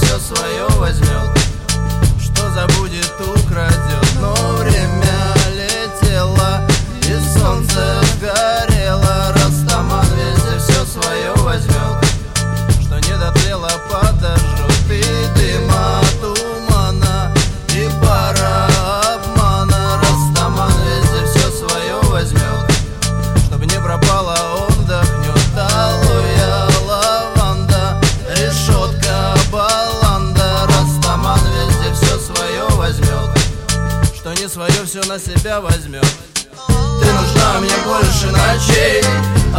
все свое возьмет, что забудет, украдет. Но время летело, и солнце горело. Растаман везде все свое возьмет, что не дотлело, подожжет. И дыма, тумана, и пара обмана. Растаман везде все свое возьмет, чтобы не пропало, он вдохнет. Алоэ, лаванда, решетка, баланда. Растаман везде все свое возьмет, что не свое все на себя возьмет. Ты нужна мне больше ночей,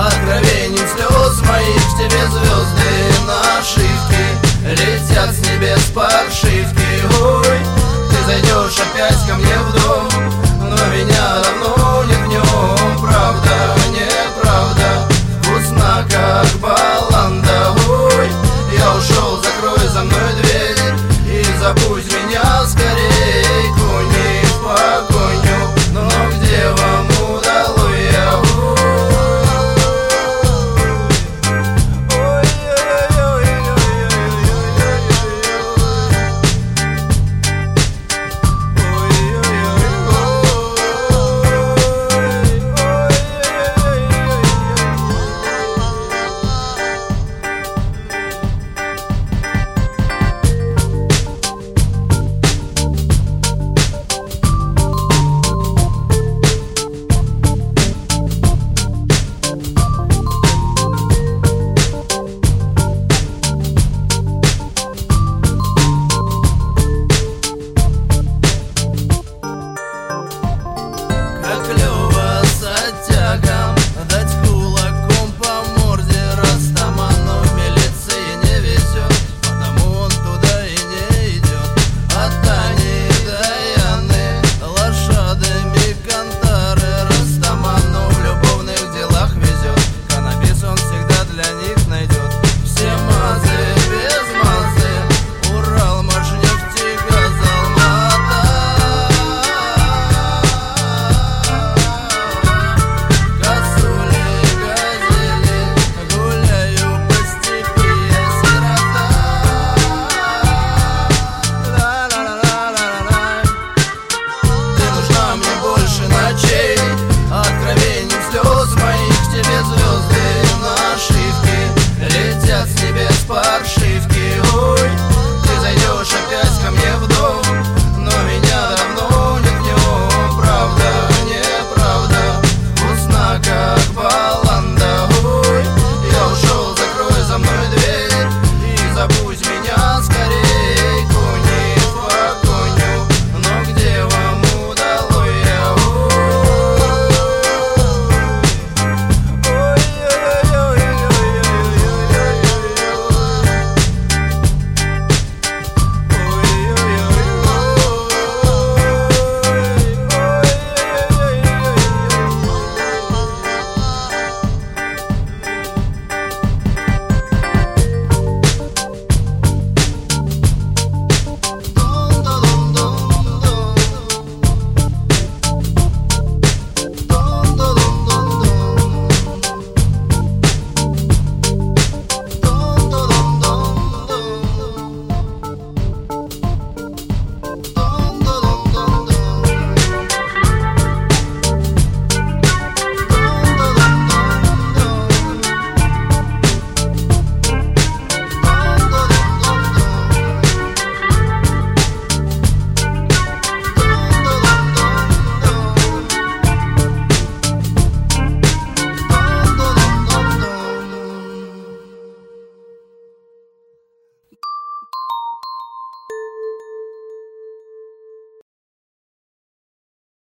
откровений, слез моих. В тебе звезды нашивки летят с небес.